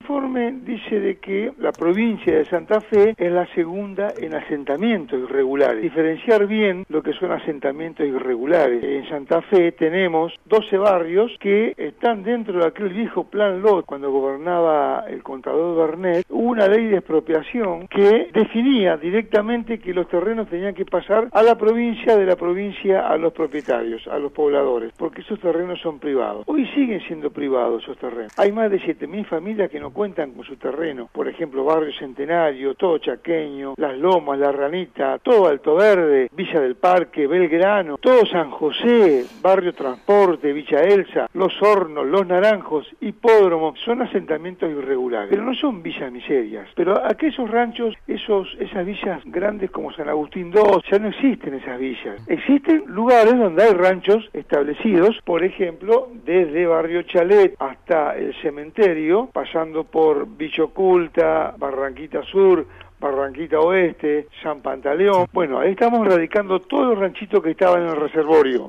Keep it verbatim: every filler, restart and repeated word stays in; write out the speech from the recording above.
informe dice de que la provincia de Santa Fe es la segunda en asentamientos irregulares. Diferenciar bien lo que son asentamientos irregulares. En Santa Fe tenemos doce barrios que están dentro de aquel viejo plan Lot. Cuando gobernaba el contador Bernet, hubo una ley de expropiación que definía directamente que los terrenos tenían que pasar a la provincia, de la provincia a los propietarios, a los pobladores, porque esos terrenos son privados. Hoy siguen siendo privados esos terrenos. Hay más de siete mil familias que no cuentan con su terreno. Por ejemplo, Barrio Centenario, todo Chaqueño, Las Lomas, La Ranita, todo Alto Verde, Villa del Parque, Belgrano, todo San José, Barrio Transporte, Villa Elsa, Los Hornos, Los Naranjos, Hipódromo, son asentamientos irregulares, pero no son villas miserias. Pero aquellos ranchos, esos, esas villas grandes como San Agustín dos, ya no existen esas villas. Existen lugares donde hay ranchos establecidos, por ejemplo, desde Barrio Chalet hasta el cementerio, pasando por Villa Oculta, Barranquita Sur, Barranquita Oeste, San Pantaleón. Bueno, ahí estamos radicando todos los ranchitos que estaban en el reservorio.